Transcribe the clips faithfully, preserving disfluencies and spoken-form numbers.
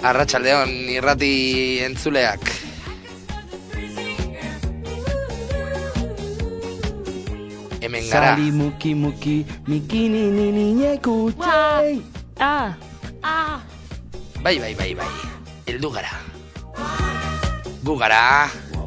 Arratsaldeon irrati entzuleak. Hemen gara. Sali muki muki mikini nini nyekutxei. Ah, ah. Bai, bai, bai, bai. Eldu gara. Gu gara.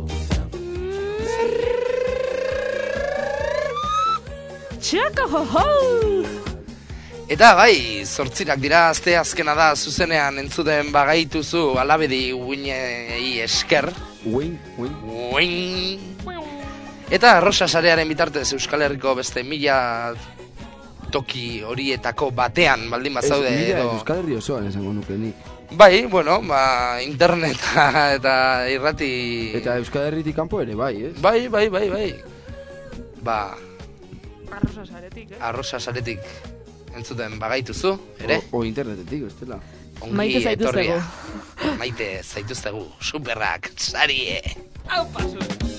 Txako ho-ho! Eta bai, zortzirak dira, azte azkena da zuzenean entzuten bagaituzu alabedi uinei esker. Uin, uin. Uin. Eta Arrosa sarearen bitartez Euskal Herriko beste mila toki horietako batean baldin bazaude Ez, mila edo... Euskal Herri osoan esango nuke nik. Bai, bueno, ba, interneta eta irrati... Eta Euskal Herritik kanpo ere, bai, ez? Bai, bai, bai, bai. Ba... Arrosa saretik, eh? Arrosa saretik entzuten bagaituzu, ere? O, o internetetik, bestela. Ongi Maite zaituztegu. etorria. Maite zaituztegu, superrak, sarie. Hau pasu!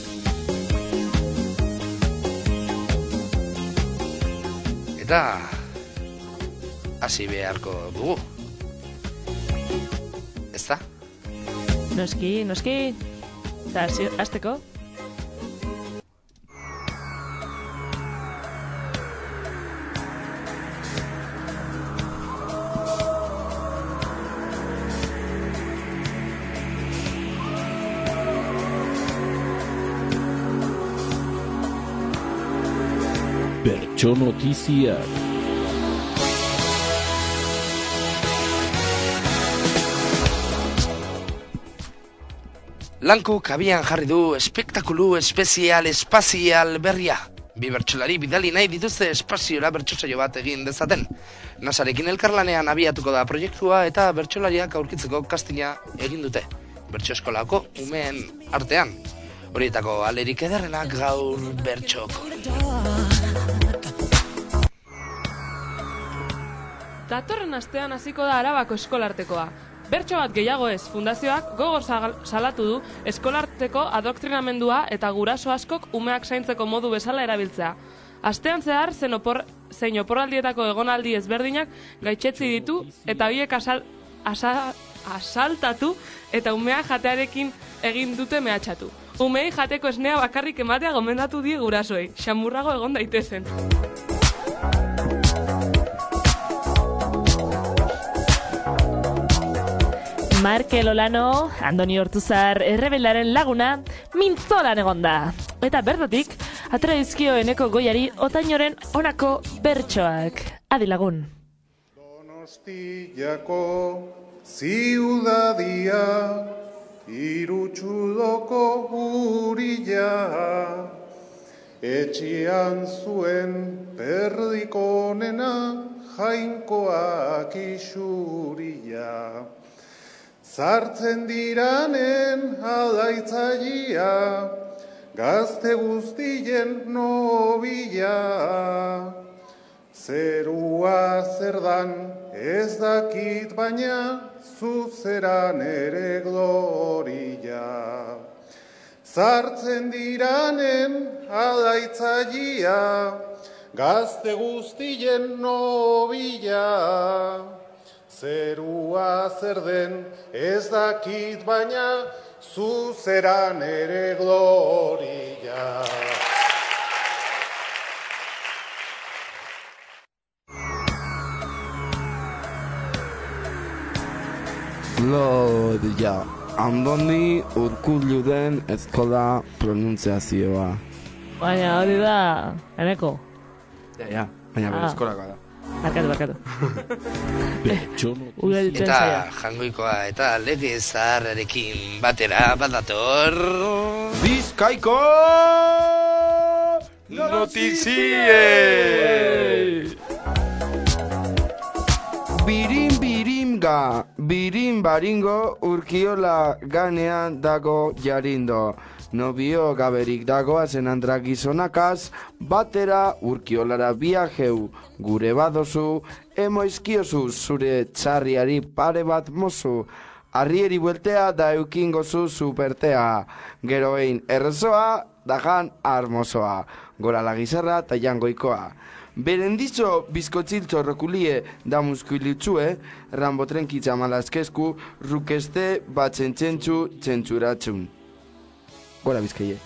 Eta hasi beharko dugu. Ezta? Noski, noski. Eta hasteko. Bertso notiziak. Lankuk abian jarri du espektakulu espezial espazial berria. Bi bertsolari bidali nahi dituzte espaziora bertsosaio bat egin dezaten. Nasarekin elkarlanean abiatuko da proiektua eta bertsolariak aurkitzeko castinga egin dute. Bertso eskolako umeen artean. Horietako alerik ederrenak gaur bertxoko. Datorren astean hasiko da Arabako eskolartekoa. Bertso bat gehiago ez, fundazioak gogor salatu du eskolarteko adoktrinamendua eta guraso askok umeak zaintzeko modu bezala erabiltzea. Astean zehar zein opor, zein oporraldietako egonaldi ezberdinak gaitzetzi ditu eta horiek asal, asa, asaltatu eta umea jatearekin egin dute mehatxatu. Umei jateko esnea bakarrik ematea gomendatu die gurasoei, xamurrago egon daitezen. Markel Olano, Andoni Hortuzar, errebelaren laguna, mintzolan egon da. Eta bertatik, atera dizkio eneko goiari otainoren honako bertsoak. Adi lagun. Donostiako ziudadia, irutxudoko burila, etxian zuen perdikonena, jainkoak isuria. Zartzen diranen adaitzaia, gazte guztien nobila. Zerua zer dan ez dakit baina, zuzeran ere gloria. Zartzen diranen adaitzaia, gazte guztien nobila. Zerua zer den ez dakit baina, zuzeran ere gloria. Gloria. Andoni Urkullu den eskola pronuntziazioa. Baina hori da, eneko. Ja, ja, baina bere Ah. eskolakoa da. Barkatu, barkatu. Bertso Ura notiziak. ditzen Eta zaia. jangoikoa eta lege zaharrarekin batera badator... Bizkaiko Notizie! Birim birimga, birim baringo, urkiola ganean dago jarindo. Nobio gaberik dagoazen andra gizonakaz, batera urkiolara viajeu, gure badozu, emoizkiozu zure txarriari pare bat mozu. Arrieri bueltea da eukingozu supertea, geroein errezoa, dajan armozoa, gora la gizarra eta jangoikoa. Berendizo bizkotziltzo rokulie da muskilitzue, rambo trenkitza malazkezku, rukeste batzentxentxu txentxuratxun. Gora bizkaie.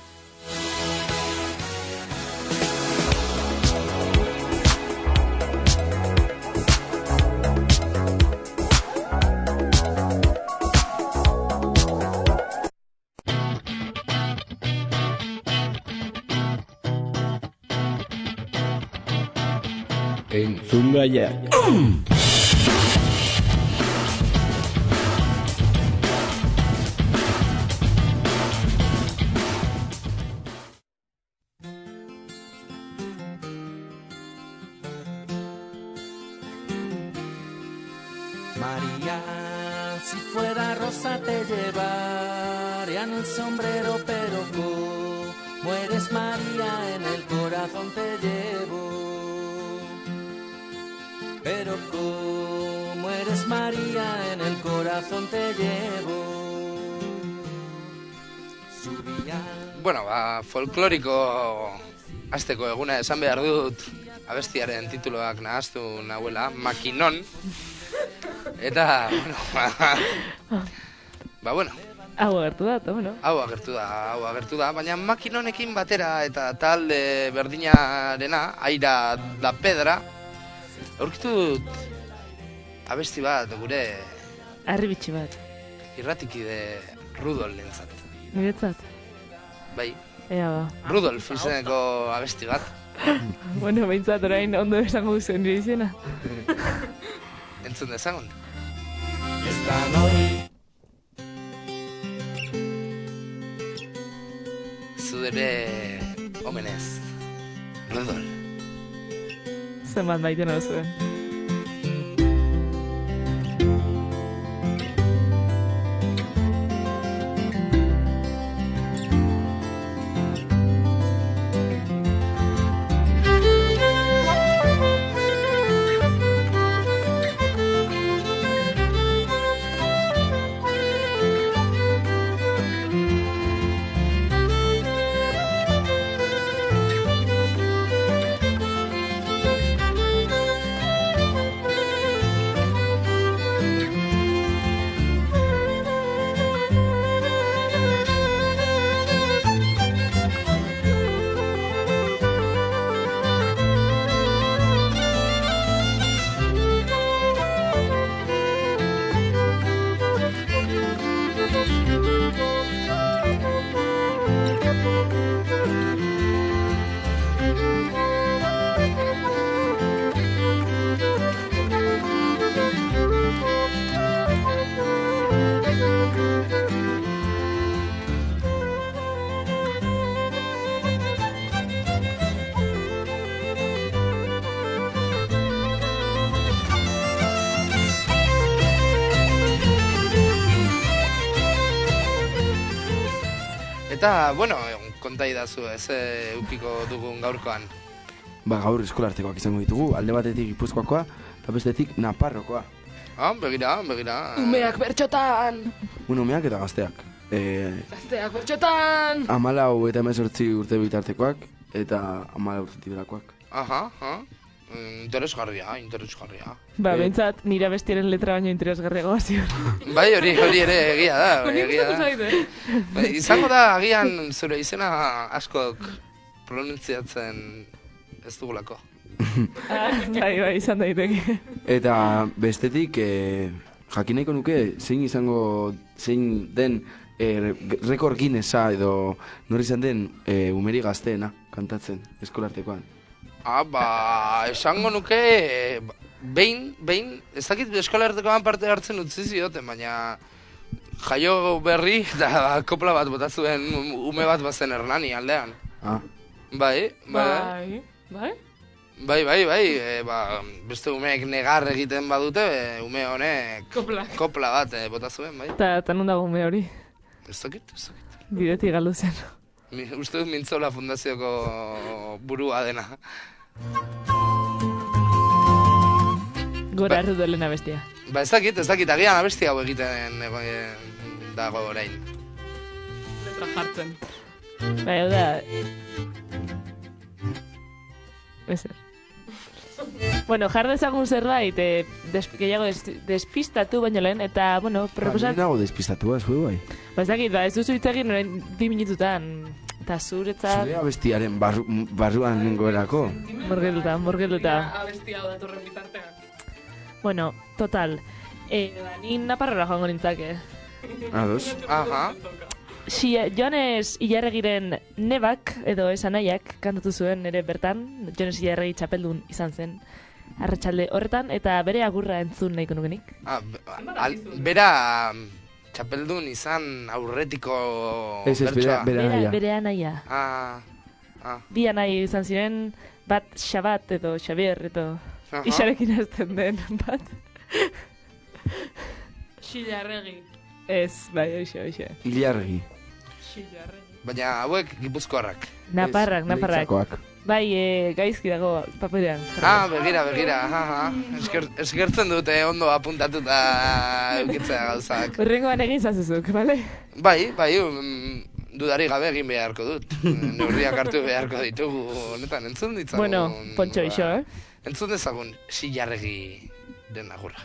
Entzungaiak. María, si fuera rosa te llevarían el sombrero, pero como eres María, en el corazón te llevo. Pero como eres María, en el corazón te llevo. Subía... Bueno, ba, folkloriko azteko eguna esan behar dut abestiaren tituloak nahaztu nahuela, Makinon. Eta, bueno, ba, ba, bueno. Hau agertu da, eta, bueno. Hau agertu da, hau agertu da, baina Makinonekin batera eta talde berdinarena, Aira da Pedra, aurkitu dut abesti bat gure Arribitxi bat. irratikide Rudolf lentzat. Niretzat. Bai, Ea ba. Rudolf izeneko abesti bat. Bueno, behintzat orain ondo esango duzu nire izena. Entzun dezagun. Esta noche Zudere omenez, Rudolf. Zenbat maite nahi zuen. Eta, bueno, konta idazu, ez e, ukiko dugun gaurkoan. Ba, gaur eskolartekoak izango ditugu, alde batetik Gipuzkoakoa, eta bestetik Naparrokoa. Ah, begira, begira. Umeak bertxotan! Bueno, umeak eta gazteak. E, Gazteak bertxotan! Amalau eta hemezortzi urte bitartekoak, eta amalau urtetik berakoak. Aha, aha. Interesgarria, interesgarria. Ba, behintzat, nire bestiaren letra baino interesgarriagoa zion. Bai, hori hori ere egia da. Hori egia gustatu da. zaite. Bai, izango da, agian zure izena askok pronuntziatzen ez dugulako. Ah, bai, bai, izan daiteke. Eta bestetik, e, jakin nahiko nuke, zein izango, zein den e, rekord Guinnessa edo nori izan den e, umeri gazteena kantatzen eskolartekoan. Ah, ba, esango nuke, behin, behin, ez dakit eskolartekoan parte hartzen utzi zioten, baina jaio berri eta kopla bat bota zuen ume bat bazen Hernani aldean. Ah. Bai, bai, Bai, bai? bai, bai, bai, e, ba, beste umeek negar egiten badute, e, ume honek Kopla. kopla bat e, bota zuen, bai. Eta eta non dago ume hori? Ez dakit, ez dakit. Bidetik galdu zen. Mi, uste dut Mintzola Fundazioko burua dena. Gora erdu duelena bestia. Ba, ez dakit, ez dakit, agian abesti hau egiten ego, e, dago orain. Letra jartzen. Bai, hau da... Ezer. Bueno, jar dezagun zerbait, eh, des, gehiago des, despistatu baino lehen, eta, bueno, proposat... Ba, nago despistatua, zue bai. Ba, ez dakit, ba, ez duzu hitz egin orain bi minututan, eta zuretzat... Zure abestiaren barru, barruan nengoerako. Morgeluta, morgeluta. Abestia datorren bitartean. Bueno, total. Eh, ba, ni naparrora joango nintzake. Ados. Aha. Si, Joanes Ilarregiren nebak, edo esan nahiak, kantatu zuen ere bertan, Joanes Ilarregi txapeldun izan zen, arratsalde horretan, eta bere agurra entzun nahiko nukenik. Ah, al, bera txapeldun izan aurretiko Ez, ez, bere, bere Bera, naia. bere anaia. Ah, ah. Bi anai izan ziren, bat Xabat edo Xabier, edo Aha. isarekin azten den, bat. Xilarregi. Ez, bai, oixe, oixe. Ilargi. Xilarregi. Baina hauek gipuzkoarrak. Naparrak, naparrak. Leitzakoak. Bai, e, gaizki dago paperean. Ah, begira, begira. Aha. Esker, eskertzen dute ondo apuntatuta eukitzea gauzak. Horrengoan egin zazuzuk, bale? Bai, bai, um, dudari gabe egin beharko dut. Neurriak hartu beharko ditugu honetan, entzun ditzagun. Bueno, Pontxo iso, eh? Entzun dezagun, Xilarregi den agurra.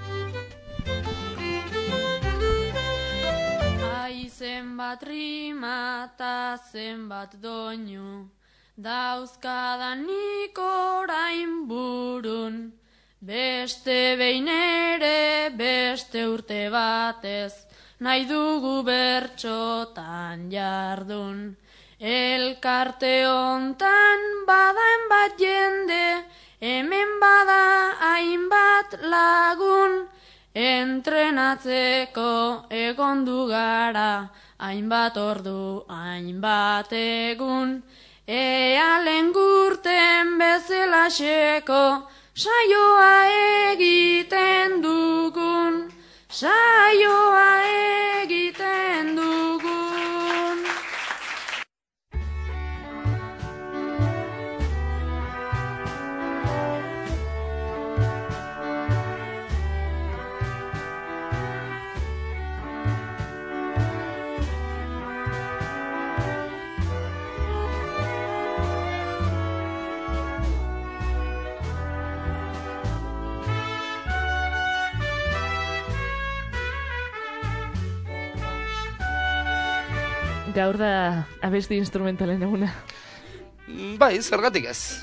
Ai zenbat rima ta zenbat doinu, dauzkadanik orain burun, beste behin ere beste urte batez, nahi dugu bertxotan jardun. Elkarte hontan badaen bat jende, hemen bada hainbat lagun, entrenatzeko egondu gara, hainbat ordu, hainbat egun. Ea lengurten bezalaxeko, saioa egiten dugun, saioa egiten dugun. Gaur da abesti instrumentalen eguna. Bai, zergatik ez.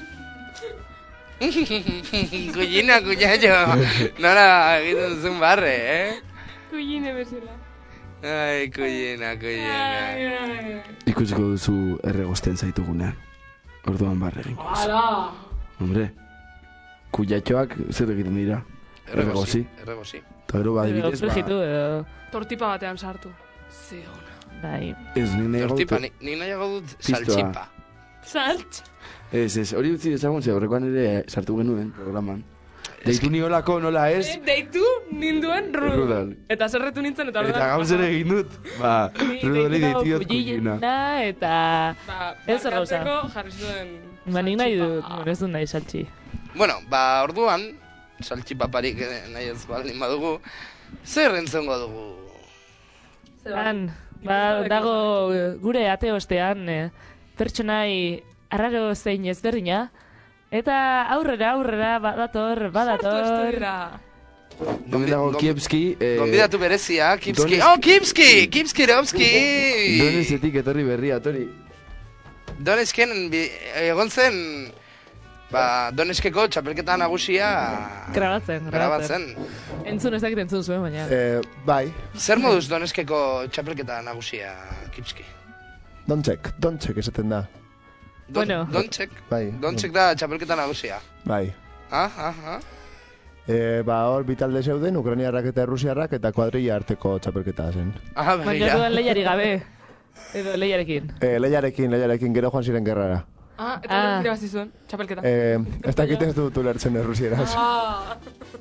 Kullina, kullaio. Nora egiten duzun barre, eh? Kulline bezala. Ai, kullina, kullina. Ikusiko duzu erregosten zaitugunean. Orduan barre egingo. Ala! Hombre, kullatxoak zer egiten dira? Erregosi. Erregosi. Eta gero badibidez, Frijitu ba... edo... Tortipa batean sartu. Ze ona. Bai. Ez, nik nahiago Tortipa, dut... ni- nik nahiago dut Pistoa. saltxipa. Salt? Ez, ez, hori utzi dezagun, ze horrekoan ere sartu genuen programan. Deitu niolako nola ez, Eh, Deitu ninduen Rudol. Rudol. Eta zerretu nintzen eta eta gauz ere egin dut. Ba, Ni Rudoli deitu deitu dut kullina, kullina. eta... Ba, Ez zer gauza. barkatzeko jarri zuen... Ba, nik nahi dut, saltxipa. bueno, ez dut nahi saltxi. Bueno, ba, orduan, saltxipaparik eh, nahi ez baldin badugu, zer entzongo dugu? Han, ba, dago eh, gure ate ostean eh, pertsonai arraro zein ezberdina, eta aurrera, aurrera, badator, Sartu badator. estudira. Hemen dago Kiepski... eh, Gonbidatu berezia, Kipski. Donez- Oh, Kipski! Kipski, Ropski! Donesetik etorri berria, tori. Donesken bi- egon zen, ba, Doneskeko txapelketa nagusia Grabatzen, grabatzen. grabatzen. Entzun ez dakit entzun zuen, baina. Eh, bai, Zer moduz Doneskeko txapelketa nagusia, Kipski? dontsek, dontsek esaten da. Don, Bueno. Dontsek, Bai, Dontsek da txapelketa nagusia. bai. Ah, ah, ah. E, ba, hor bitalde zeuden, ukrainiarrak eta errusiarrak eta kuadrilla arteko txapelketa zen. Ah, Baina begira. dudan lehiari gabe. Edo lehiarekin. E, lehiarekin, lehiarekin, gero joan ziren gerrara. Ah, eta Ah. ah. irabazi zuen, txapelketa. E, ez dakit ez dut ulertzen errusieraz. Ah,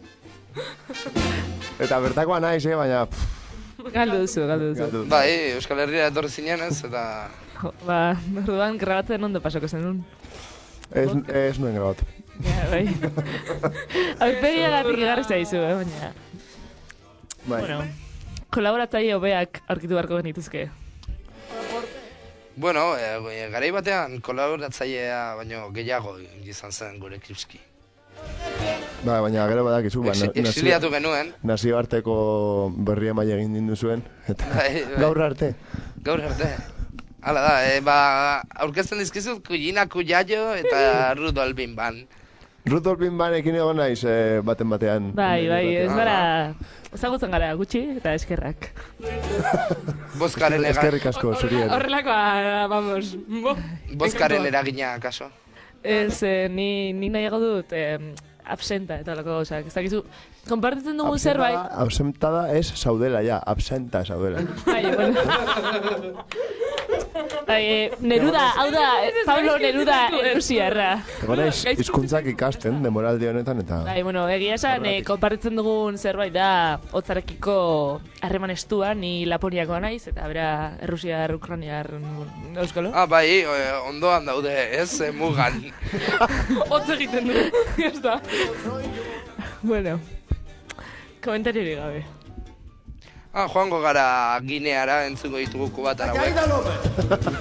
Eta bertakoa naiz, eh, baina... pff, Galdu duzu, galdu duzu. galdu. Bai, Euskal Herria etorri zinen ez, eta... Jo, ba, orduan grabatzen ondo pasoko zenun. Ez, ez nuen grabatu. Ja, bai. Aurpegiagatik igarri zaizu, eh, baina... Bai. Bueno, kolaboratzaile hobeak aurkitu beharko genituzke. Bueno, e, garai batean kolaboratzailea baino gehiago izan zen gure Kipski. Ba, baina gero badakizu, ba, Exi- exiliatu genuen. nazioarteko berri emaile egin dinduzuen, eta gaur arte. Gaur arte. Hala da, e, ba, aurkezten dizkizut Kujina Kujaio eta Rudolf Binban. Rudolf Binbanekin egon naiz eh, baten batean. Bai, bai, ez gara... Ezagutzen gara gutxi eta eskerrak. Boskaren ega... Eskerrik asko, zurien. Horrelakoa, vamos. Bo, Boskaren eragina, kaso. Ez, eh, ni, ni nahiago dut eh, absenta eta lako gauzak. Ez dakizu, konpartitzen dugun zerbait... Absentada ez saudela, ja. Absenta saudela. Bai, bueno. Bai, eh, Neruda, hau da, Pablo Neruda erusiarra. Egon naiz, hizkuntzak ikasten, demoraldi honetan, eta... Bai, bueno, egia esan, eh, konpartitzen dugun zerbait da, hotzarekiko harreman estua, ni Laponiakoa naiz, eta bera Errusiar, Ukraniar, euskalo. Ah, bai, e, ondoan daude, ez, e, mugan. Hotz egiten du, ez da. Bueno, komentariori gabe. Ah, joango gara Gineara, entzungo ditugu kubatara hauek.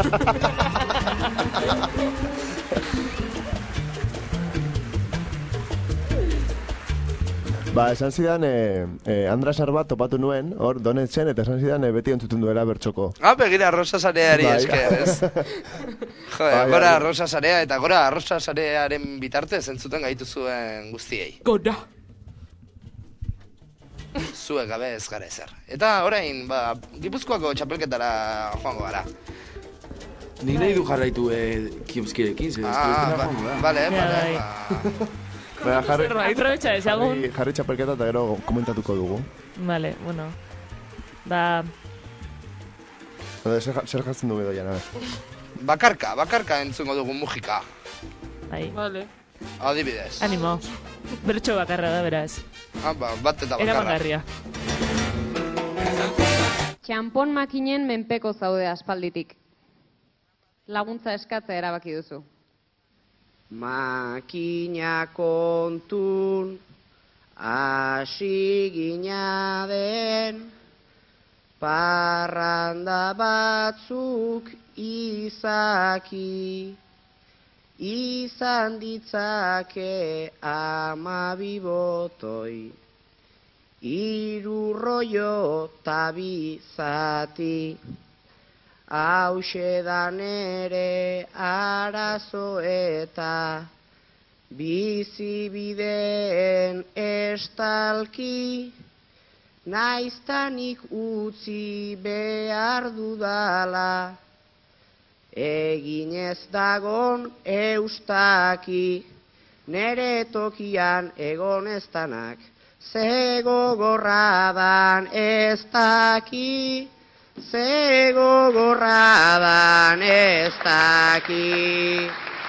Ba, esan zidan, eh, eh, Andras Arbat topatu nuen, hor, donetzen, eta esan zidan eh, beti entzuten duela bertxoko. Ah, begira Rosa Sareari Bai. esker, ez? Jo, Bai, gora bai. Rosa Sarea eta gora Rosa Sarearen bitartez entzuten gaituzuen guztiei. Gora. Zuek gabe ez gara ezer. Eta orain, ba, Gipuzkoako txapelketara joango gara. Nik nahi du jarraitu eh, Kievskirekin, ze Ah, bestela ba, joango da. bale, bale. bai. Ba. Baina, jarri, Aprobetxa ezagun. jarri, jarri txapelketa eta gero komentatuko dugu. Vale, bueno. Ba, Zer, zer jartzen dugu edo jana. Bakarka, bakarka entzungo dugu mugika. bai, Vale. Adibidez. animo. Bertxo bakarra da, beraz. Ah, ba, bat eta bakarra. Eramangarria. Txanpon makinen menpeko zaude aspalditik. Laguntza eskatzea erabaki duzu. Makina kontun hasi gina den parranda batzuk izaki izan ditzake amabi botoi hiru rollo tabi zati. Hauxe da nere arazo eta bizibideen estalki naiztanik utzi behar dudala egin ez dagon eustaki nere tokian egon ez danak ze gogorradan ez daki ze gogorradan ez daki.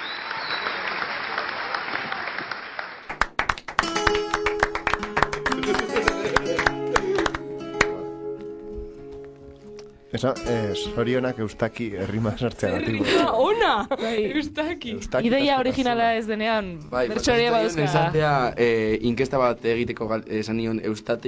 Esa, eh, sorionak eustaki errima sartzea gatik. Errima ona! Eustaki. Eustaki Ideia originala ez denean, Bai, bertso hori baduzka. esatea, eh, inkesta bat egiteko gal- esan nion Eustati.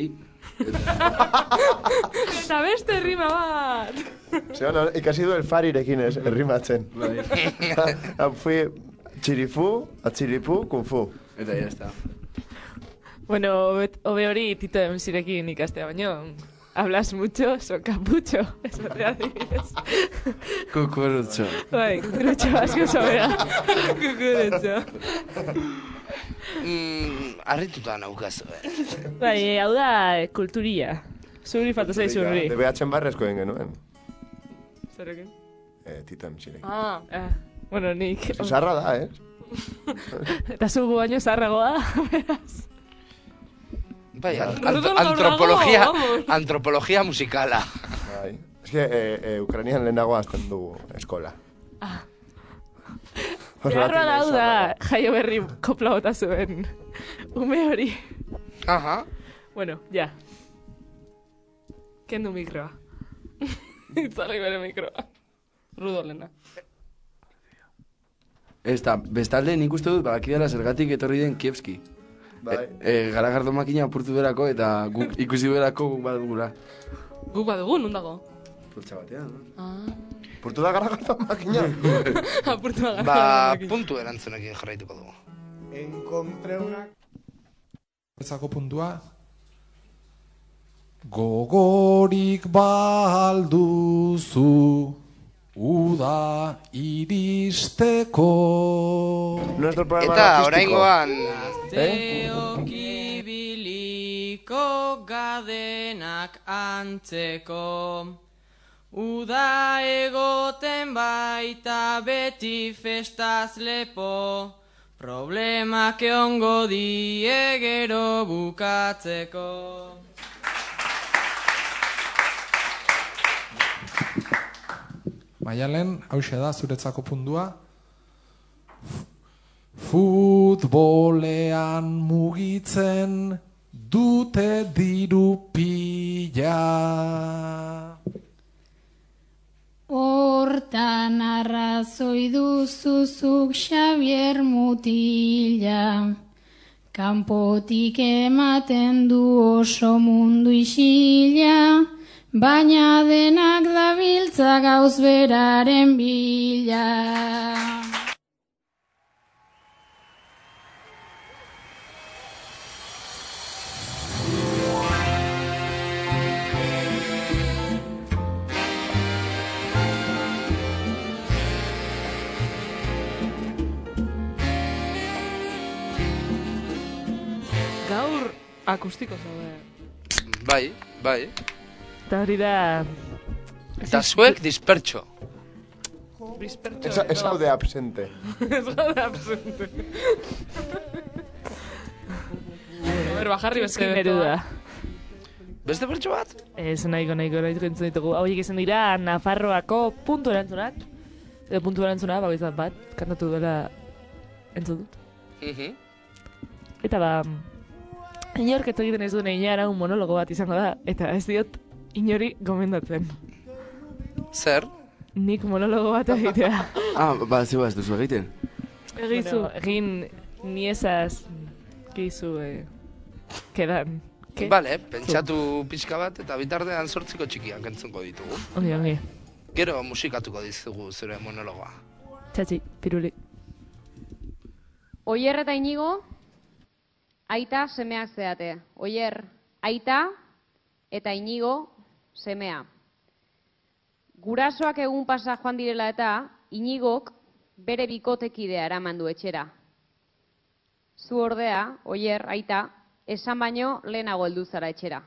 Eta beste rima bat. Zer, no, ikasi du el farirekin ez, errimatzen. Bai. Fui txirifu, atxiripu, kung fu. Eta ya está. Bueno, bet- hobe hori Tito Emsirekin ikastea, baino... Hablas mucho, so capucho. Ez batea adibidez. Kukurutxo. Bai, kukurutxo asko sobera. Kukurutxo. Mm, arrituta naukazu, eh? Bai, hau da eh, kulturia. Zuri falta zaizu hori. De B H en barrezko egin genuen. Zerekin? Eh, Tito Emsirekin. Ah. Ah, bueno, nik... Zarra da, eh? Eta zugu baino zarragoa, beraz. Bai, an- Rodolfo ant- antropologia, Bravo, vamos. antropologia musikala. Bai. Ez que, eh, eh, Ukrainian lehenago azten dugu eskola. Ah. Horregatik Beharra da hau da, zarra. jaio berri kopla bota zuen. Ume hori. Aha. Bueno, ja. Kendu mikroa. Itzarri bere mikroa. Rudolena. Ez da, bestalde nik uste dut badakidala zergatik etorri den Kievski. Bai. E, e, garagardo makina apurtu berako eta guk ikusi berako guk badugula. Guk badugu, non dago? Poltsa batean, no? Ah. Portu da garagardo makina. Apurtu da Ba, puntu erantzunekin jarraituko dugu. Encontré una Ezako puntua. Gogorik balduzu uda iristeko. Eta oraingoan Gazteok ibiliko gadenak antzeko. Uda egoten baita beti festaz lepo. Problemak eongo die gero bukatzeko. Maialen, hauxe da zuretzako puntua. Futbolean mugitzen dute diru pila. Hortan arrazoi duzuzuk Xabier mutila, kanpotik ematen du oso mundu isila, baina denak dabiltza gauz beraren bila. Gaur akustiko zaude. Bai, bai. Eta hori da... Eta zuek dispertxo. Dispertxo. Ez haude absente. Ez haude absente. Ber, bajarri beste Neruda. Beste pertso bat? Ez nahiko nahiko nahiko entzun ditugu. Hauek izan dira Nafarroako puntu erantzunak. Edo puntu erantzuna, bagoizat bat, kantatu dela entzun dut. Eta ba... Inork ez egiten ez duen inara un monologo bat izango da, eta ez diot inori gomendatzen. Zer? Nik monologo bat egitea. Ah, ba, zeba ez duzu egiten? Egizu, egin niesaz gizu, eh, kedan. Ke? Bale, pentsatu pixka bat eta bitartean zortziko txikiak entzungo ditugu. Ongi, ongi. Gero musikatuko dizugu zure monologoa. Txatxi, piruli. Oier eta Inigo, aita semeak zeate. Oier, aita eta Inigo semea. Gurasoak egun pasa joan direla eta Inigok bere bikotekidea eraman du etxera. Zu ordea, Oier, aita, esan baino lehenago heldu zara etxera.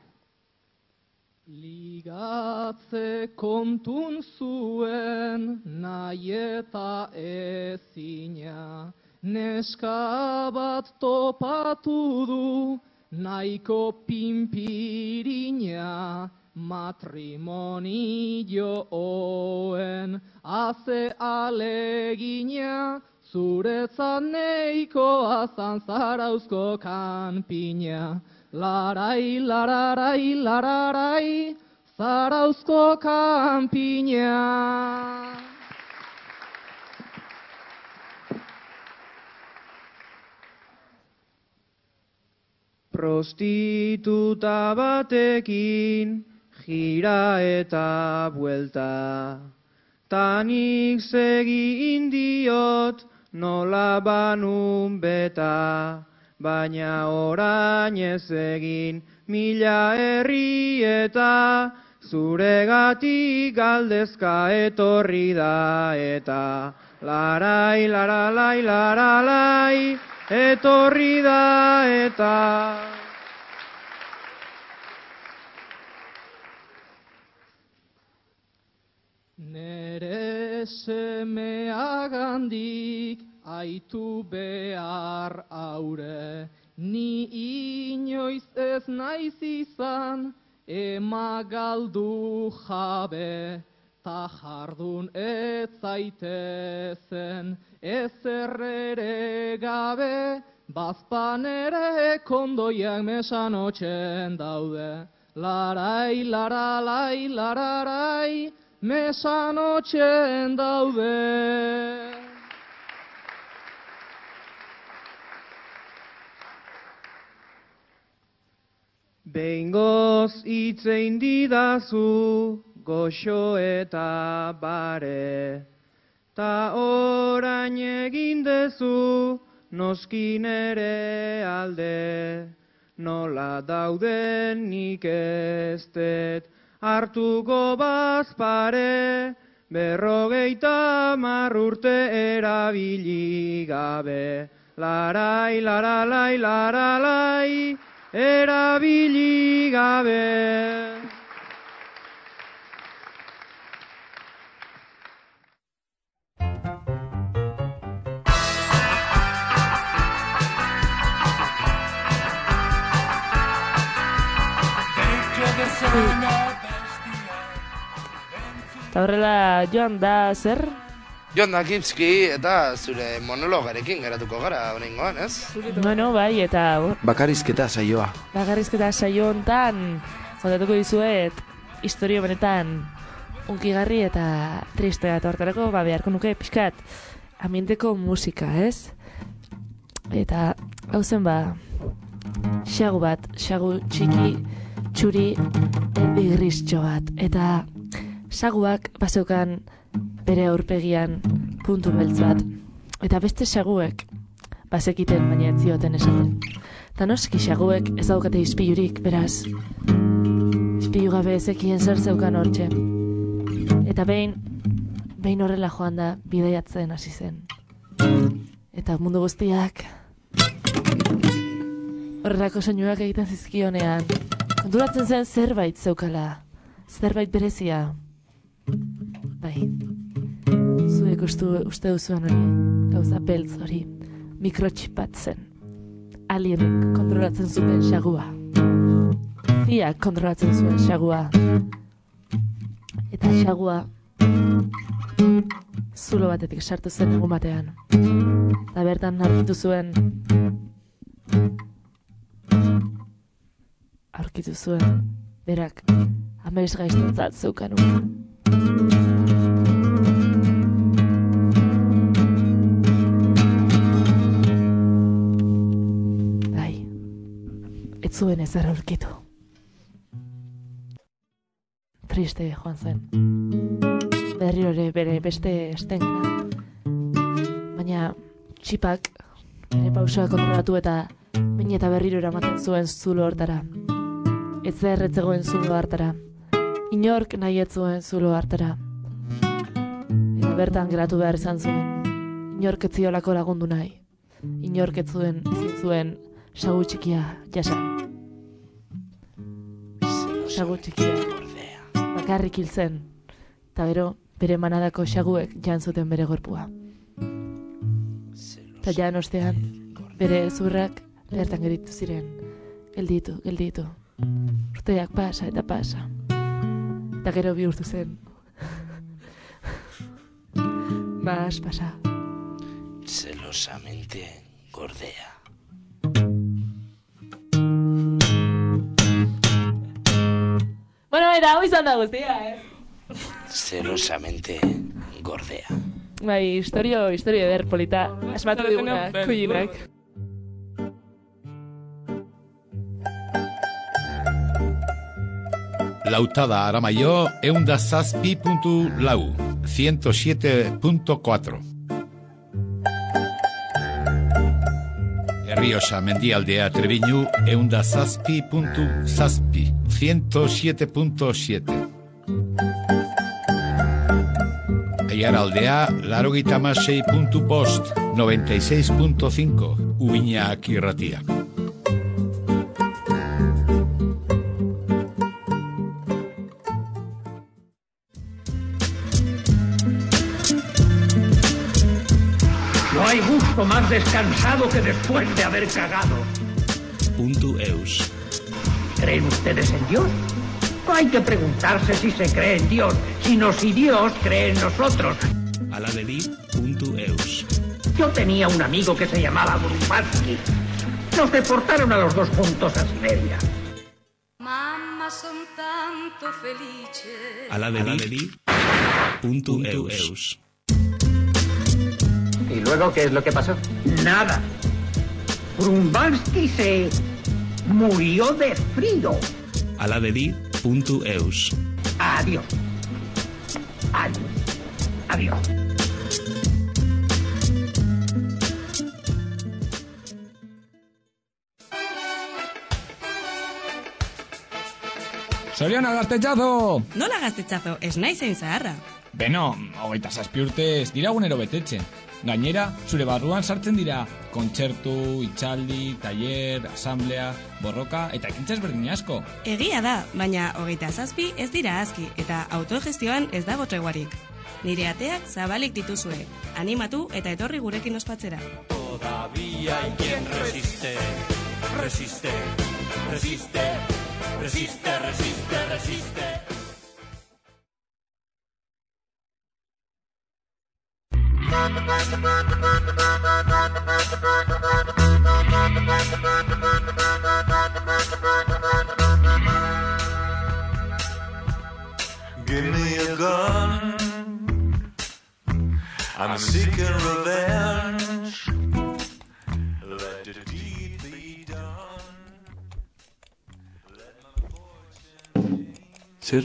Ligatze kontun zuen nahi eta ezina, neska bat topatu du nahiko pinpirina, matrimonioen haze alegina, zuretzat neikoa zan zarauzko kanpina. Larai, lararai, lararai, zarauzko kanpina. Prostituta batekin gira eta buelta, tanik segi indiot nola banun beta, baina orain ez egin mila herri eta zuregatik galdezka etorri da eta larai, laralai, laralai, etorri da eta... Nere semeagandik aitu behar aure, ni inoiz ez naiz izan ema galdu jabe, ta jardun ez zaitezen ezer ere gabe, bazpan ere kondoiak mesanotxen daude. Larai, laralai, lararai, mesanotxen daude. Behingoz itzein didazu goxo eta bare, ta orain egin dezu noskin ere alde, nola dauden nik ez dut hartuko bazpare, berrogeita hamar urte erabili gabe. Larai, laralai, laralai, erabili gabe. Eta horrela joan da zer? Joan da Kipski eta zure monologarekin geratuko gara oraingoan, ez? Bueno, bai, eta... Bakarrizketa saioa. Bakarrizketa saio hontan kontatuko dizuet historio benetan unkigarri eta tristea, eta hortarako ba, beharko nuke pixkat ambienteko musika, ez? Eta hau zen ba, xagu bat, xagu txiki, txuri, bigriztxo bat, eta saguak bazeukan bere aurpegian puntu beltz bat, eta beste saguek bazekiten baina ez zioten esaten. Eta noski saguek ez daukate izpilurik, beraz, izpilu gabe ezekien zer zeukan hortxe. Eta behin, behin horrela joan da bidaiatzen hasi zen. Eta mundu guztiak horrelako soinuak egiten zizkionean, konturatzen zen zerbait zeukala, zerbait berezia. Bai, zuek uste, uste duzuen hori, gauza beltz hori, mikrotxipat zen. Alienek kontrolatzen zuten xagua. Fiak kontrolatzen zuen xagua. Eta xagua zulo batetik sartu zen egun batean. Eta bertan aurkitu zuen aurkitu zuen berak amaiz gaiztontzat zeukan uka. Bai, ez zuen ezer aurkitu. Triste joan zen. Berriro ere bere beste estengana. Baina txipak bere pausoa kontrolatu eta min eta berriro eramaten zuen zulo hortara. Ez zer ez zegoen zulo hartara. Inork nahi ez zuen zulo hartara. Eta bertan geratu behar izan zuen. Inork ez ziolako lagundu nahi. Inork ez zuen ezin zuen sagu txikia jasan. Sagu txikia bakarrik hil zen. Eta gero bere manadako xaguek jan zuten bere gorpua. Eta jan ostean bere zurrak bertan geritu ziren. Gelditu, gelditu. Urteak pasa eta pasa. Eta gero bihurtu zen. Bas, pasa. Celosamente gordea. Bueno, eta hau izan da guztia, eh? Celosamente gordea. Bai, historio, historio eder polita. Asmatu diguna, kuinak. Lautada Aramaio, eunda zazpi puntu lau, ciento siete punto cuatro. Errioxa Mendialdea Trebiñu, eunda zazpi puntu zazpi, ciento siete punto siete. Aiaraldea, larogeita hamasei puntu bost, noventa y seis punto cinco, Ubiñak irratia. No hay gusto más descansado que después de haber cagado. Punto eus. ¿Creen ustedes en Dios? No hay que preguntarse si se cree en Dios, sino si Dios cree en nosotros. Aladeli punto eus. Yo tenía un amigo que se llamaba Brupatsky. Nos deportaron a los dos juntos a Siberia. Mamma son tanto felice. Aladeli punto eus. ¿Y luego qué es lo que pasó? Nada. Brumbansky se murió de frío. Aladeli punto eus. Adiós. Adiós. Adiós. Soriona gaztetxazo! Nola gaztetxazo, ez nahi zein zaharra. Beno, hogeita zazpi urte ez dira gunero betetzen. Gainera, zure barruan sartzen dira kontzertu, itxaldi, taller, asamblea, borroka eta ekintza ezberdin asko. Egia da, baina hogeita zazpi ez dira aski eta autogestioan ez dago treguarik. Nire ateak zabalik dituzue. Animatu eta etorri gurekin ospatzera. Todavía hay quien resiste, resiste, resiste, resiste, resiste, resiste. Give me a gun, I'm seeking revenge. Let the deed be done. Zer?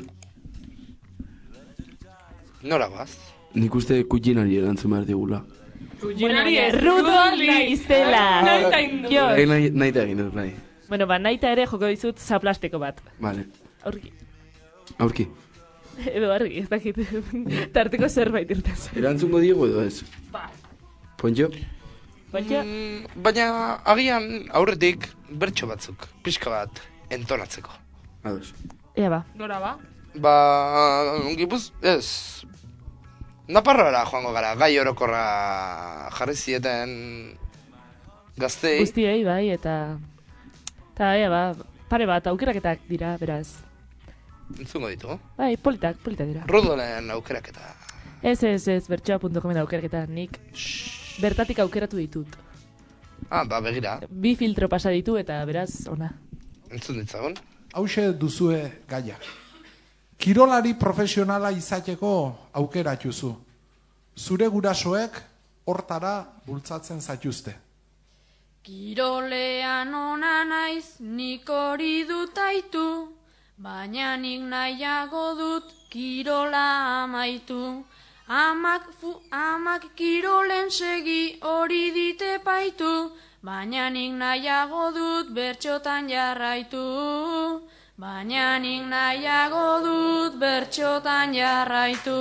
Nora guaz? Nik uste kutxinari erantzun behar digula. Kutxinari Rudol naizela. Naita induz. Naita egin dut, nahi. Bueno, ba, naita ere joko dizut zaplasteko bat. Vale. Aurki. Aurki. Edo argi, ez dakit. Tarteko zerbait irten zen. Erantzungo diego edo ez? Ba. Pontxo? Pontxo? Mm, baina agian aurretik bertso batzuk, pixka bat, entonatzeko. Ados. Ea ba. Nora ba? Ba, gipuz, ez... Naparroara joango gara, gai orokorra jarri zieten gaztei. Guztiei, bai, eta... Eta, ea ba, pare bat, aukeraketak dira, beraz. Entzungo ditu? Bai, politak, politak dira. Rudolen aukeraketa. Ez, ez, ez, bertsoa punto comen aukeraketa, nik bertatik aukeratu ditut. Ah, ba, begira. Bi filtro pasa ditu eta beraz, ona. Entzun ditzagun? Hauxe duzue gaia. Kirolari profesionala izateko aukera juzu. Zure gurasoek hortara bultzatzen zaituzte. Kirolean ona naiz, nik hori dut aitu, baina nik nahiago dut kirola amaitu. Amak, fu, amak kirolen segi hori dite paitu, baina nik nahiago dut bertxotan jarraitu. Baina nik nahiago dut bertxotan jarraitu.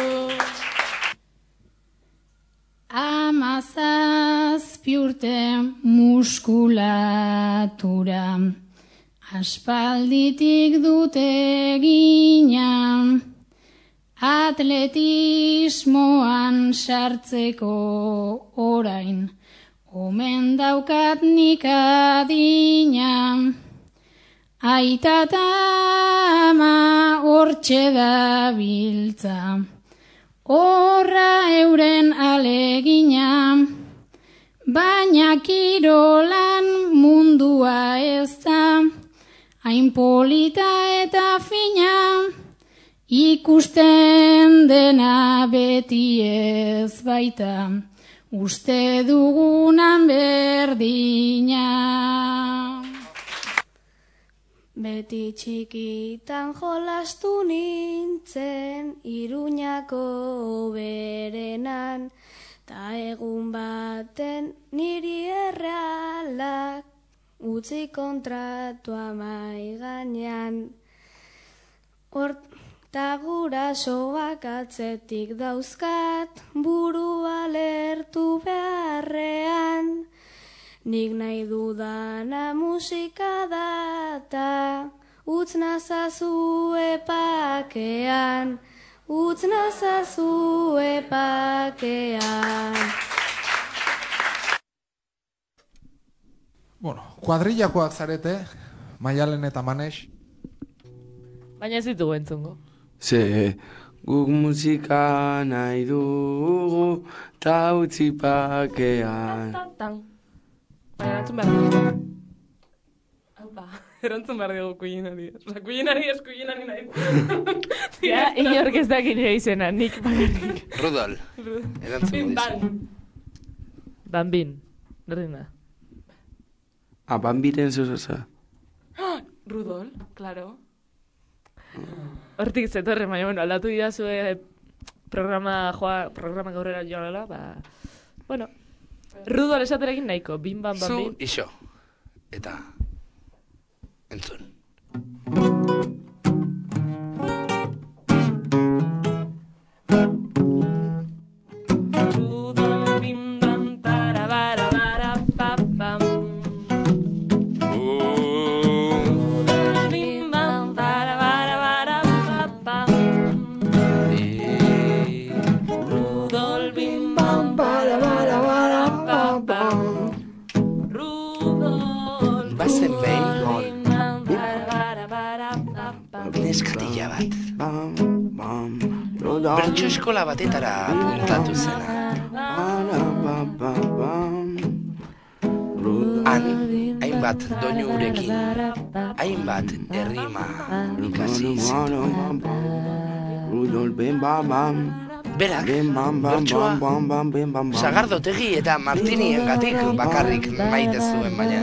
Amazazpi urte muskulatura, aspalditik dute egina, atletismoan sartzeko orain, omen daukat nik adina. Aita eta ama hortxe da biltza, horra euren alegina, baina kirolan mundua ez da, hain polita eta fina, ikusten dena beti ez baita, uste dugunan berdina. Beti txikitan jolastu nintzen Iruñako berenan, ta egun baten niri errealak utzi kontratua mai gainean. Horta gurasoak atzetik dauzkat burua lertu beharrean. Nik nahi dudana musika data, utz nazazu epakean, utz nazazu epakean. Bueno, kuadrillakoak zarete, Maialen eta Manex. Baina ez ditugu entzungo. Ze, guk musika nahi dugu, ta utzi pakean. Tan. Baina erantzun behar dugu. Aupa, erantzun behar dugu kuinari. Osa, kuinari ez kuinari nahi. Ja, inork ez dakit nire izena, nik bakarrik. Rudol, erantzun dizu. Bambin, nordin da. Ah, Bambiren zuzasa. Rudol, claro. Hortik zetorre, baina, bueno, aldatu dira zue programa, joa, programa gaurrera joala, ba... Bueno, Rudol esaterekin nahiko, bim bam bam bim. Zu iso, eta entzun. neskatila bat. Bertso eskola batetara puntatu zena. Han, hainbat doinurekin, hainbat errima ikasi zituen. Berak, bertsoa, Sagardotegi eta Martiniengatik bakarrik maite zuen baina.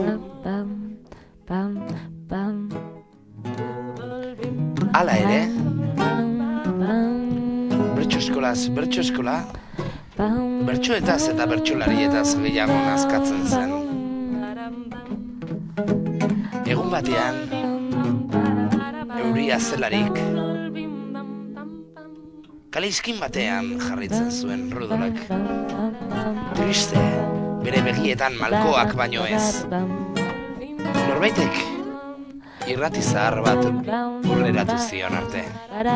Hala ere, bertso eskolaz, bertso eskola, bertsoetaz eta bertsolarietaz gehiago nazkatzen zen. Egun batean, euria zelarik, kaleizkin batean jarritzen zuen Rudolek. Triste, bere begietan malkoak baino ez. Norbaitek irrati zahar bat urreratu zion arte.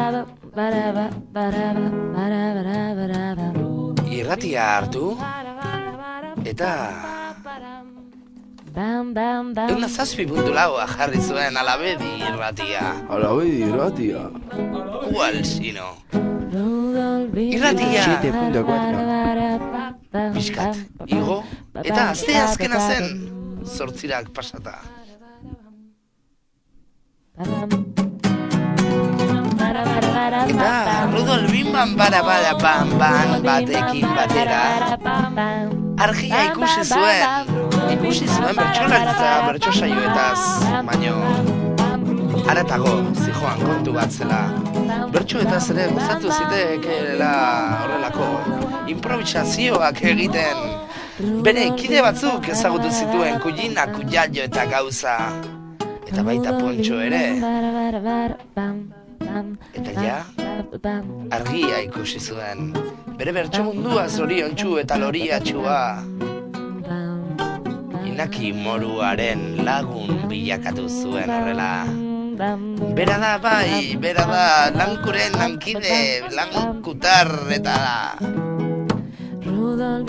Irratia hartu eta euna zazpi puntu laua jarri zuen Alabedi irratia. Alabedi irratia. Kual sino. Irratia Piskat, igo eta azte azkena zen zortzirak pasata. Eta Rudolf Bimban bara-bara bam-bam batekin batera argia ikusi zuen, ikusi zuen bertsolaritza bertsosaioetaz, baino haratago zijoan kontu bat zela. Bertsoetaz ere gozatu zitekeela horrelako improvisazioak egiten. Bere kide batzuk ezagutu zituen Kullina, Kullaio eta Gauza. Eta baita Pontxo ere. Eta ja, argia ikusi zuen. Bere bertso mundua zoriontsu eta loriatxua. Inaki Moruaren lagun bilakatu zuen horrela. Bera da bai, bera da lankuren lankide, lankutar eta gure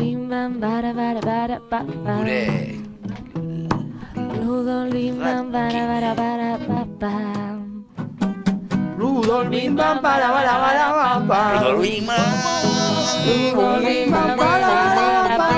Rudolf Bimban bara bara bara pa. Rudolf Bimban bara bara bara pa. Rudolf Bimban Rudolf Bimban bara bara pa.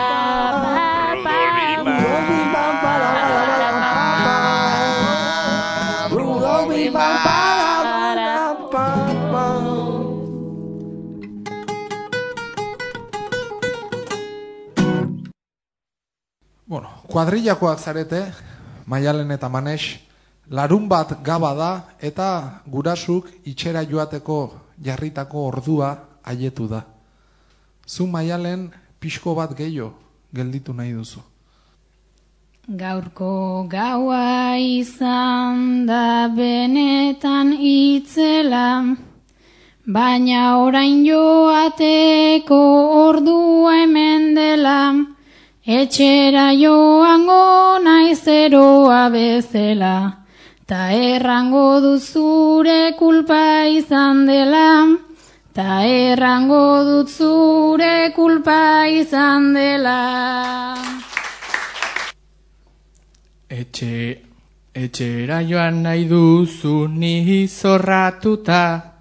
Bueno, kuadrillakoak zarete, Maialen eta Manex, larun bat gaba da eta gurasuk itxera joateko jarritako ordua haietu da. Zu Maialen pixko bat gehiago gelditu nahi duzu. Gaurko gaua izan da benetan itzela, baina orain joateko ordua hemen dela, etxera joango naiz eroa bezala, ta errango dut zure kulpa izan dela, ta errango dut zure kulpa izan dela. Etxe, etxera joan nahi duzu ni zorratuta,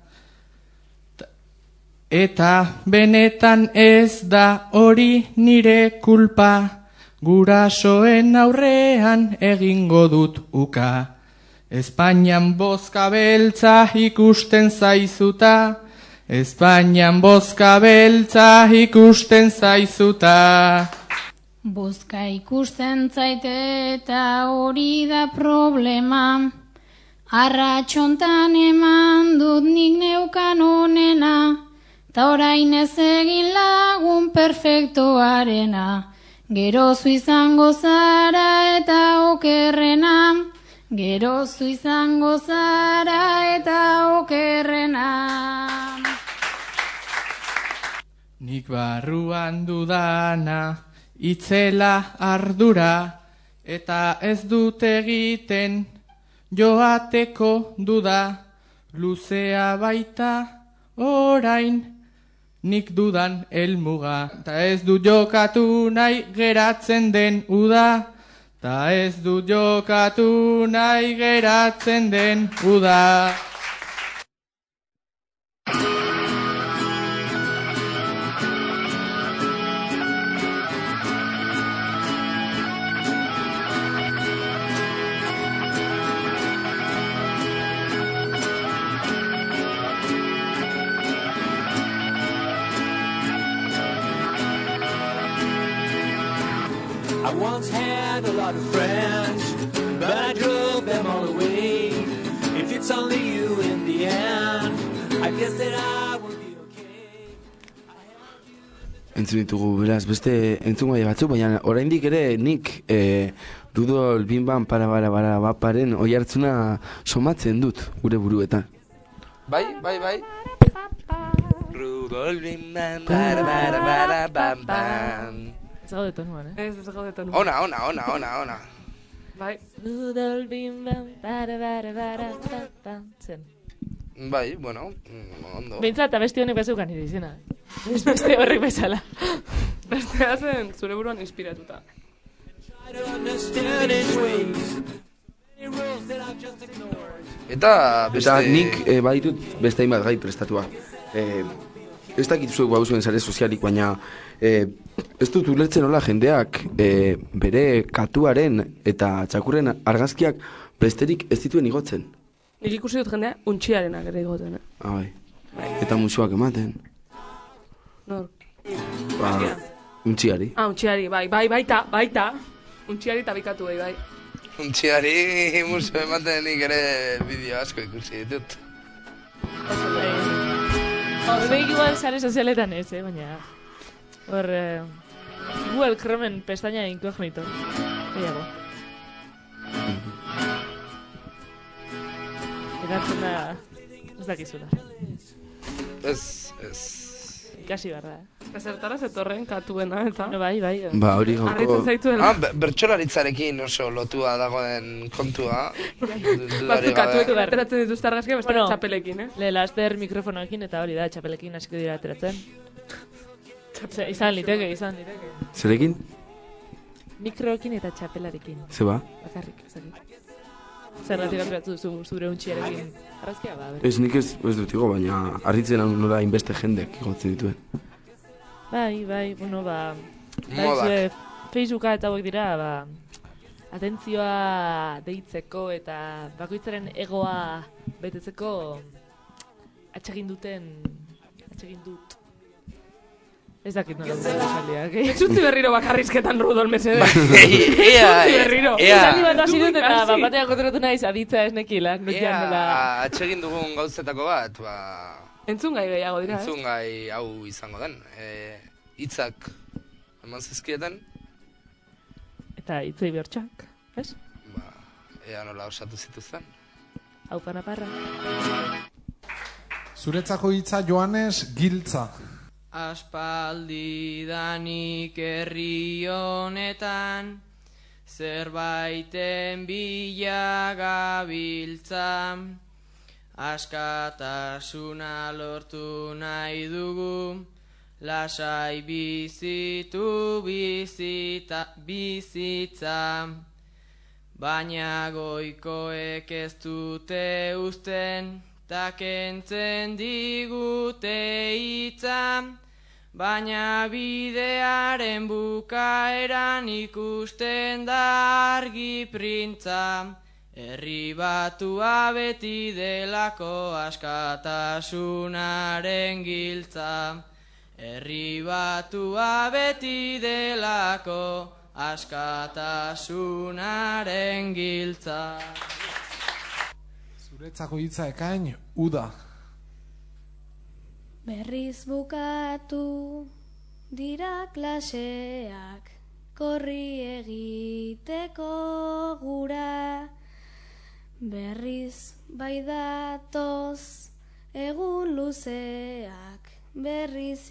eta benetan ez da hori nire kulpa, gurasoen aurrean egingo dut uka. Espainian bozka beltza ikusten zaizuta, Espainian bozka beltza ikusten zaizuta. Bozka ikusten zaite eta hori da problema, arratxontan eman dut nik neukan onena, ta orain ez egin lagun perfektoarena, gerozu izango zara eta okerrena, gerozu izango zara eta okerrena. Nik barruan dudana, itzela ardura, eta ez dut egiten joateko duda, luzea baita orain nik dudan helmuga, ta ez du jokatu nahi geratzen den uda, Ta ez dut jokatu nahi geratzen den uda. I once had a lot of friends, but I drove them all away. If it's only you in the end, I guess that I will be okay. Entzun ditugu, beraz, beste entzun gai batzuk, baina oraindik ere nik eh, Rudolf Binban para bara bara baparen oi hartzuna somatzen dut gure buruetan. Bai, bai, bai. Rudolf Binban para bara bara bam bam. Ez gaude tonuan, eh? Ez, ez gaude tonuan. Ona, ona, ona, ona, ona. Bai. Rudolf Binban, bara, bara, bara, bara, bara, zen. Bai, bueno, ondo. Behintzat, abesti honek bezaukan nire izena. Ez beste horrek bezala. Bestea zen zure buruan inspiratuta. Eta beste... Eta nik eh, baditut beste hainbat gai prestatua. Eh, ez dakit zuek bauzuen sare sozialik, baina eh, ez dut ulertzen hola jendeak eh, bere katuaren eta txakurren argazkiak besterik ez dituen igotzen. Nik ikusi dut jendea untxiarenak ere igoten, eh? Ah, bai. Eta musuak ematen. Nor? Ba, untxiari. Ah, untxiari, bai, bai, baita, baita. Untxiari eta bikatu bai, bai. Untxiari musu ematen nik ere bideo asko ikusi ditut. Horreik igual sare sozialetan ez, eh, baina... Hor... Eh, Google Chromen pestaña incognito. Gehiago. Erantzen da... Ez dakizula. Ez, ez... Ikasi barra, eh? Ezertara zetorren katuena, eta... No, bai, bai. Ba, hori gauko... Arritzen zaituela. Ah, bertsolaritzarekin oso lotua dagoen kontua. Batzu katuetu da. Ateratzen dituzte argazkia, beste bueno, txapelekin, eh? Le laster mikrofonoekin eta hori da, txapelekin hasiko dira ateratzen. Ze, izan liteke, izan liteke. Zerekin? Mikroekin eta txapelarekin. Ze ba? Bakarrik, ezakit. Zerratik aturatu duzu zure untxiarekin arrazkia, ba, Ez nik ez, ez dut igo, baina harritzen nola inbeste jendek igotzen dituen. Bai, bai, bueno, ba... Modak. Facebooka eta hauek dira, ba... Atentzioa deitzeko eta bakoitzaren egoa betetzeko atsegin duten... Atsegin dut... Ez dakit nola dut esaldiak, eh? Etxutzi berriro bakarrizketan Rudolf Mesede. Ea, berriro. Esaldi bat hasi dut eta bapatean kontratu naiz aditza ez nekila. Ea, atsegin dugun gauzetako bat, ba... Entzun gai gehiago dira, Entzun gai hau izango den. Hitzak eman zizkieten. Eta hitzei bertxak, ez? Ba, ea nola osatu zituzten. Hau panaparra. Zuretzako hitza Joanes Giltza. Aspaldi danik herri honetan, zerbaiten bila gabiltza, askatasuna lortu nahi dugu, lasai bizitu bizita, bizitza, baina goikoek ez dute uzten, ta kentzen digute hitza, baina bidearen bukaeran ikusten da argi printza, herri batua beti delako askatasunaren giltza, herri batua beti delako askatasunaren giltza. Zuretzako hitza ekain, uda. Berriz bukatu dira klaseak, korri egiteko gura. Berriz bai datoz egun luzeak, berriz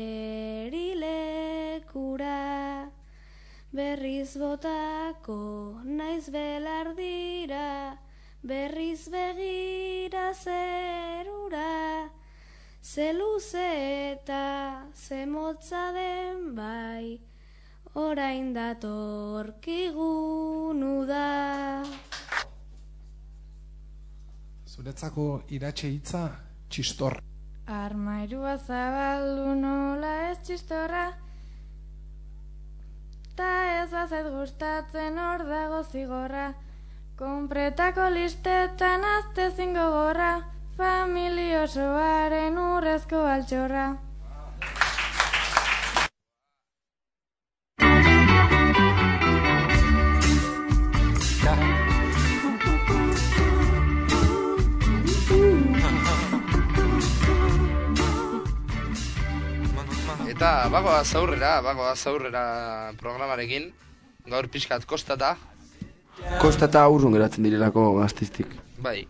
igerilekura. Berriz botako naiz belardira, berriz begira zerura, ze luze eta ze motza den bai, orain datorkigun uda. Zuretzako iratxe hitza txistor. Armairua zabaldu nola ez txistorra, ta ez bazait gustatzen hor dago zigorra, konpretako listetan azte zingo gorra, familiosoaren urrezko altxorra. Eta bagoaz aurrera, bagoaz aurrera programarekin, gaur pixkat kostata. Kostata urrun geratzen direlako gaztiztik. Bai.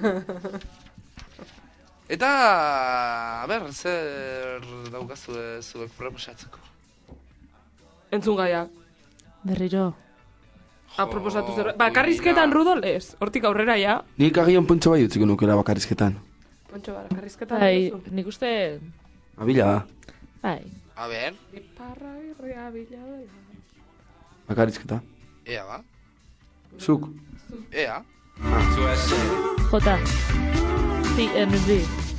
Eta, a ber, zer daukazu zuek proposatzeko? Entzun gaia. Berriro. Aproposatu zer... Bakarrizketan, Rudol, ez. Hortik aurrera, ja. Nik agian pontxo bai utziko nukela bakarrizketan. Pontxo bakarrizketan. Bai, nik uste... Abila da. Bai. A ber. Iparra irria bila dela. Bakarrizketa. Ea, ba. Zuk. Ea. Jota. T N B.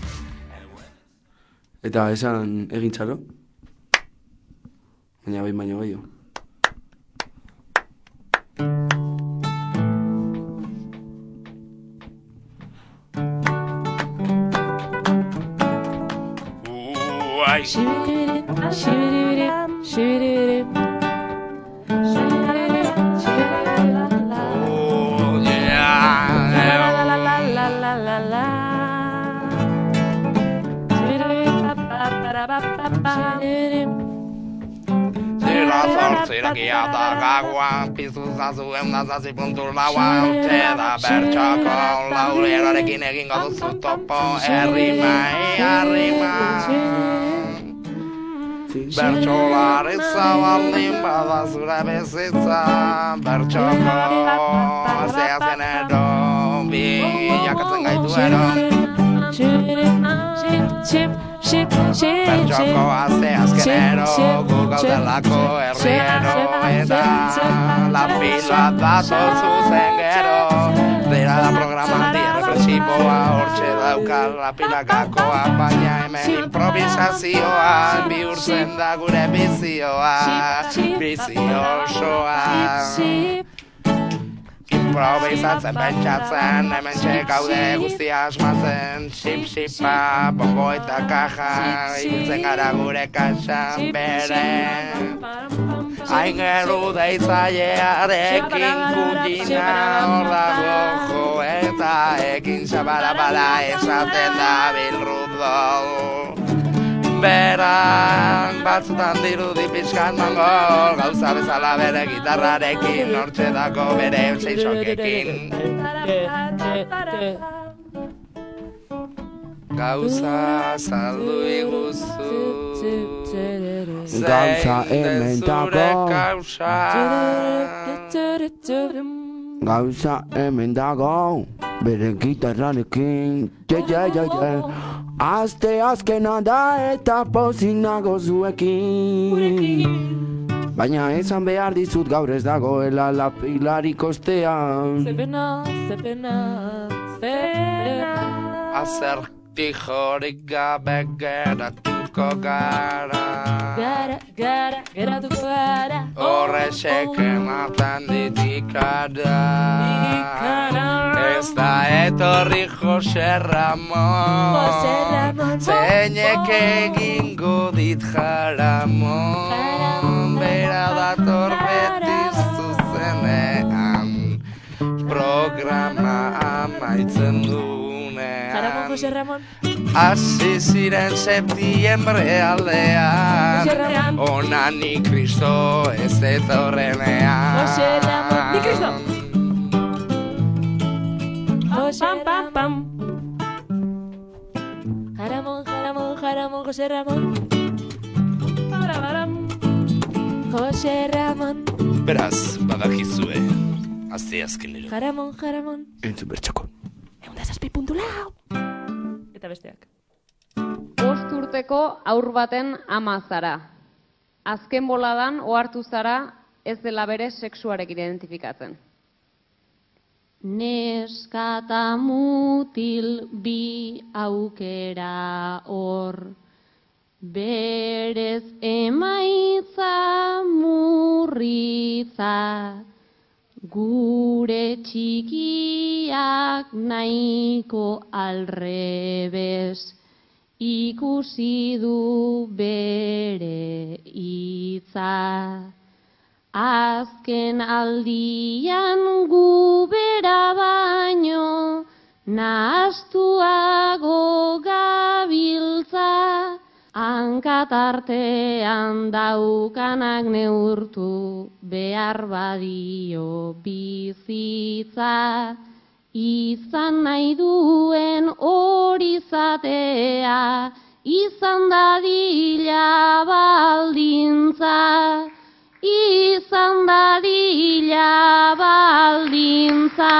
Eta esan egin txalo? Baina behin baino gehiago. Uai. Shibiri, shibiri, shibiri. Oh, yeah. La la la la la la la. Shibiri, pa pa pa pa pa pa. Shibiri. Zira zortzirakia da gaguan, pizu zazu eundazazi puntu lauan, txeda bertxoko laurerarekin egingo duzu topo, errimai, arrimai. Bertxolari zabaldin bada zure bizitza, bertxoko zehazen ero, bi jakatzen gaitu ero. Bertxoko azte azkenero, gu gaudelako herriero, eta la pila datoz zuzen gero. Dira da programati erreflexiboa, hortxe dauka la pilakakoa, baina hemen improvisazioa, bihurtzen da gure bizioa, bizio osoa. Improvisatzen pentsatzen, hemen txekaude guztia asmatzen, xip-xipa, bombo eta kaja, ibiltzen gara gure kaxan bere. Hain geru deitzailearekin kutxina hor dago joeta, ekin zabara-bara esaten da bilrudol. Beran batzutan dirudi pixkat mongol, gauza bezala bere gitarrarekin, nortxe dako bere seisokekin. Gauza saldu iguzu, Gauza hemen dago. Gauza hemen dago, bere gitarrarekin, je, je, je, je. Azte azkena da eta pozik nago zuekin. Baina esan behar dizut gaur ez dagoela la pilarik ostean. Zepena, zepena, zepena. Azertijorik gabe geratuko gara. Gara, gara, geratuko gara. Horrexek ematen ditikara. Ez da etorri Jose Ramon, Jose Ramon, zeinek egingo dit jaramon. Bera dator beti zuzenean, programa amaitzen dunean. Jaramon, Jose Ramon. Hasi ziren septiembre aldean, onani Kristo ez etorrenean. Jose Ramon, ni Kristo. Pam, pam, pam. Jaramon, Jaramon, Jaramon, Jose Ramon. Barabaram. Jose Ramon. Beraz, badakizue, azte azkenero. Jaramon, Jaramon. Entzun bertxoko. Eunda zazpi puntu lau. Eta besteak. Bost urteko aur baten ama zara. azken boladan ohartu zara ez dela bere sexuarekin identifikatzen. Neska ta mutil bi aukera hor, berez emaitza murritza, gure txikiak nahiko alrebes, ikusi du bere hitza. Azken aldian gu bera baino, nahastuago gabiltza, hankatartean daukanak neurtu, behar badio bizitza. Izan nahi duen hori zatea, izan dadila baldintza. Izan dadila baldintza.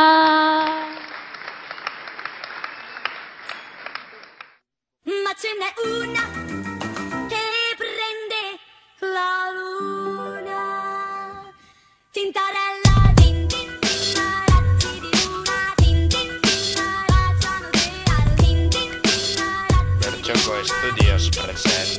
Ma ce n'è una che prende la luna, Tintarella, din din din, razzi di luna, din din din, razzano de al, din din din, Bertxoko Estudios present.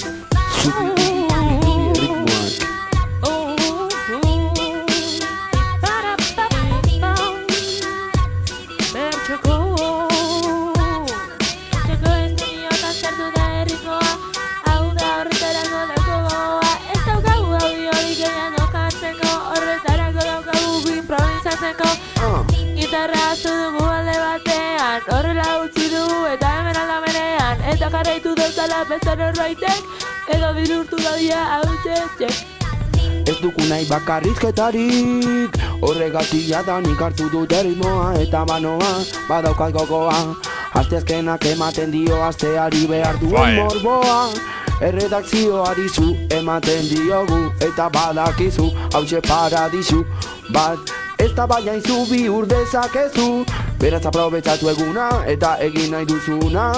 Gitarra dugu alde batean, horrela utzi du eta hemen aldamenean, eta jarraitu dezala beste norbaitek, edo birurtu dadia hau txetxek. Ez duku nahi bakarrizketarik, horregatik jadanik hartu dut erritmoa eta manoa, badaukat gogoa. Asteazkenak ematen dio asteari behar duen morboa, erredakzioari zu ematen diogu eta badakizu hauxe paradisu bat. Ez da baina izu bihur dezakezu, beraz aprobetxatu eguna eta egin nahi duzuna.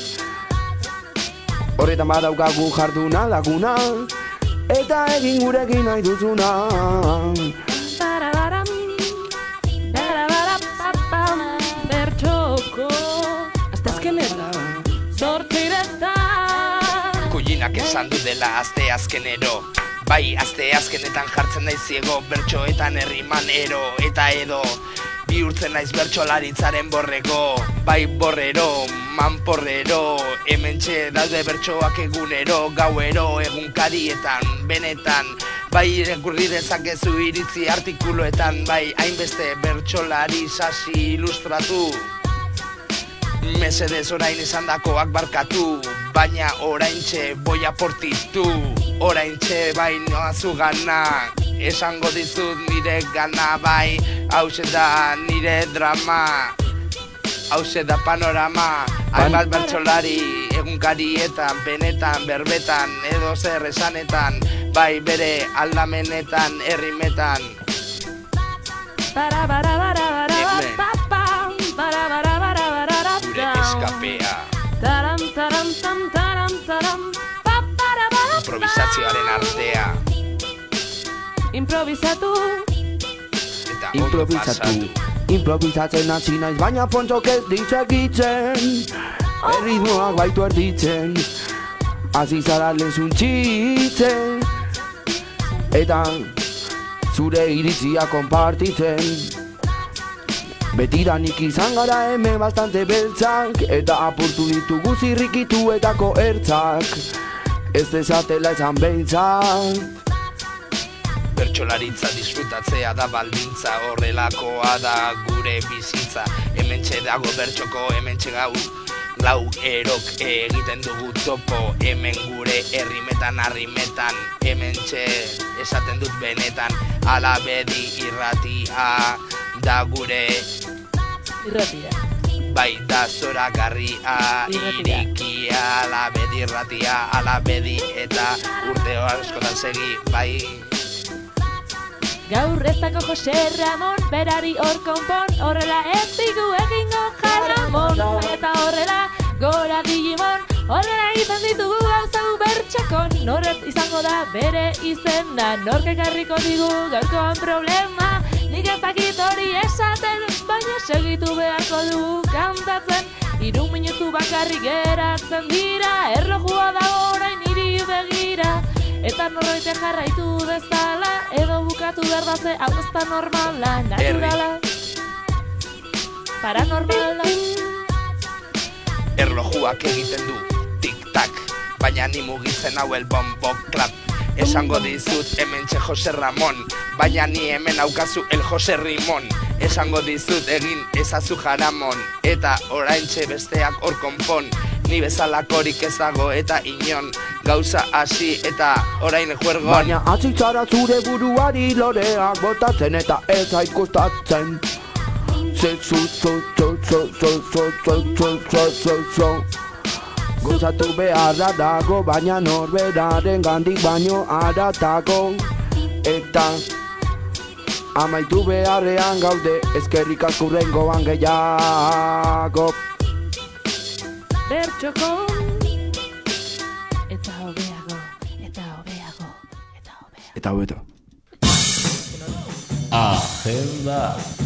Horretan badaukagu jarduna laguna, eta egin gurekin nahi duzuna. Bertxoko asteazkenera zortziretan. Kuinak esan du dela asteazkenero, bai, aste azkenetan jartzen naiz ziego, bertsoetan herriman ero eta edo. Bihurtzen naiz bertsolaritzaren borrego, bai borrero, manporrero. Hementxe daude bertsoak egunero, gauero, egunkarietan, benetan. Bai, irakurri dezakezu iritzi artikuluetan, bai, hainbeste bertsolari sasi ilustratu. Mesedez orain izandakoak barkatu, baina oraintxe boia portitu. Oraintxe bai noazu gana, esango dizut nire gana bai. Hauxe da nire drama, hauxe da panorama. Hainbat bertsolari egunkarietan, benetan, berbetan, edo zer esanetan, bai bere aldamenetan, errimetan. Bara bara bara bara papam, bara bara bara bara gure eskapea. Taram taram tam taram taram. Improvisazioaren artea. Improvisatu. Eta Improvisatu. Improvisatzen hasi naiz, baina pontzok ez ditzegitzen. Erritmoak baitu erditzen, hasi zara lehen txitzen, eta zure iritzia konpartitzen. Betiranik izan gara hemen bastante beltzak, eta apurtu ditugu zirrikituetako ertzak. Ez dezatela esan behintzat. Bertsolaritza disfrutatzea da baldintza, horrelakoa da gure bizitza. Hementxe dago bertxoko, hementxe gau lau erok egiten dugu topo. Hemen gure errimetan, arrimetan, hementxe esaten dut benetan. Alabedi irratia da gure irratia. Bai da zoragarria, irikia, alabedi irratia, alabedi eta urteo askotan segi, bai. Gaur ez dago Jose Ramon, berari hor konpon, horrela ez digu egingo jarramon. Eta horrela gora Digimon, Horrela egiten ditugu gauza gu bertxakon, norret izango da bere izena, nork ekarriko digu gaurkoan problema. Nik ez dakit hori esaten, baina segitu beharko dugu kantatzen. Hiru minutu bakarrik geratzen dira, erlojua da orain niri begira. Eta norroite jarraitu dezala, edo bukatu behar da ze hau ez da normala, naturala, paranormala. Erlojuak egiten du tik-tak, baina ni mugitzen hau el bombo klap. Esango dizut hemen txe Jose Ramon, baina ni hemen aukazu el Jose Rimon. Esango dizut egin ezazu jaramon, eta oraintxe besteak hor konpon. Ni bezalakorik ezago eta inon, gauza hasi eta orain juergon. Baina hasi zara zure buruari loreak botatzen eta ez aikustatzen. Sexu, so, so, so, so, so, so, so, so, so, so. Gozatu beharra dago, baina norberaren gandik baino aratago. Eta amaitu beharrean gaude, eskerrik asko hurrengoan gehiago. Bertxokon, eta hobeago, eta hobeago, eta hobeago. Eta hobeto. Agenda.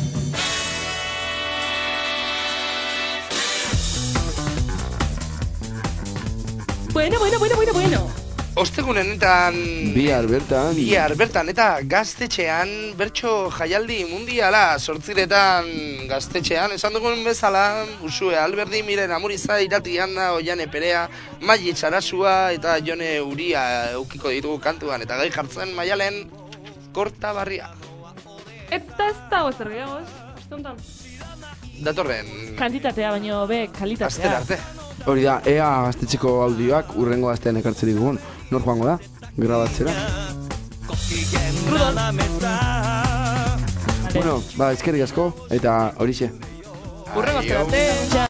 Bueno, bueno, bueno, bueno, bueno. Ostegunenetan... Bihar bertan. Bihar bertan, eta gaztetxean, bertso jaialdi mundiala, sortziretan gaztetxean, esan dugun bezala, Usue Alberdi, Miren Amuriza, Irati Anda, Oiane Perea, Maili Txarasua, eta Jone Uria eukiko ditugu kantuan, eta gai jartzen Maialen, Korta Barria. Eta ez dago zer gehiago, ez? Estontan. Datorren... Kantitatea baino be, kalitatea. Astera arte. Hori da, ea gaztetxeko audioak urrengo gaztean ekartzen ditugun. Nor joango da, grabatzera. Bueno, ba, eskerrik asko, eta horixe. Urrengo astera arte.